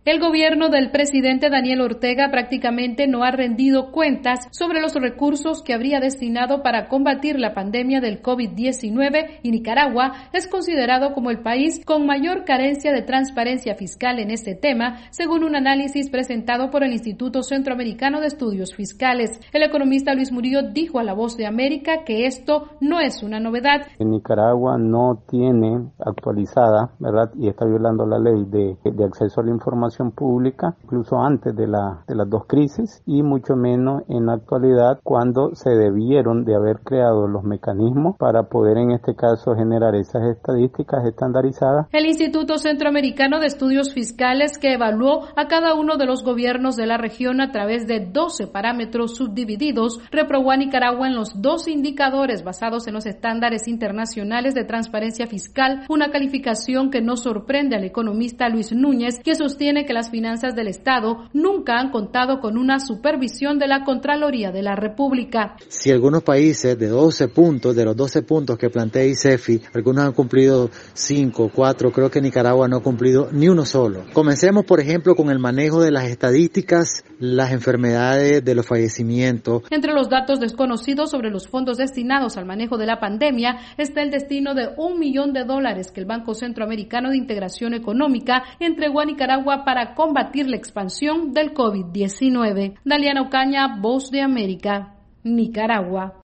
El gobierno del presidente Daniel Ortega prácticamente no ha rendido cuentas sobre los recursos que habría destinado para combatir la pandemia del COVID-19 y Nicaragua es considerado como el país con mayor carencia de transparencia fiscal en este tema, según un análisis presentado por el Instituto Centroamericano de Estudios Fiscales. El economista Luis Murillo dijo a La Voz de América que esto no es una novedad. En Nicaragua no tiene actualizada, ¿verdad? Y está violando la ley de acceso a la información pública, incluso antes de las dos crisis, y mucho menos en la actualidad, cuando se debieron de haber creado los mecanismos para poder en este caso generar esas estadísticas estandarizadas. El Instituto Centroamericano de Estudios Fiscales, que evaluó a cada uno de los gobiernos de la región a través de 12 parámetros subdivididos, reprobó a Nicaragua en los 2 indicadores basados en los estándares internacionales de transparencia fiscal, una calificación que no sorprende al economista Luis Núñez, que sostiene que las finanzas del Estado nunca han contado con una supervisión de la Contraloría de la República. Si algunos países de 12 puntos, de los 12 puntos que plantea ICEFI, algunos han cumplido 5, 4, creo que Nicaragua no ha cumplido ni uno solo. Comencemos, por ejemplo, con el manejo de las estadísticas, las enfermedades, de los fallecimientos. Entre los datos desconocidos sobre los fondos destinados al manejo de la pandemia está el destino de $1 millón que el Banco Centroamericano de Integración Económica entregó a Nicaragua para combatir la expansión del COVID-19. Daliana Ocaña, Voz de América, Nicaragua.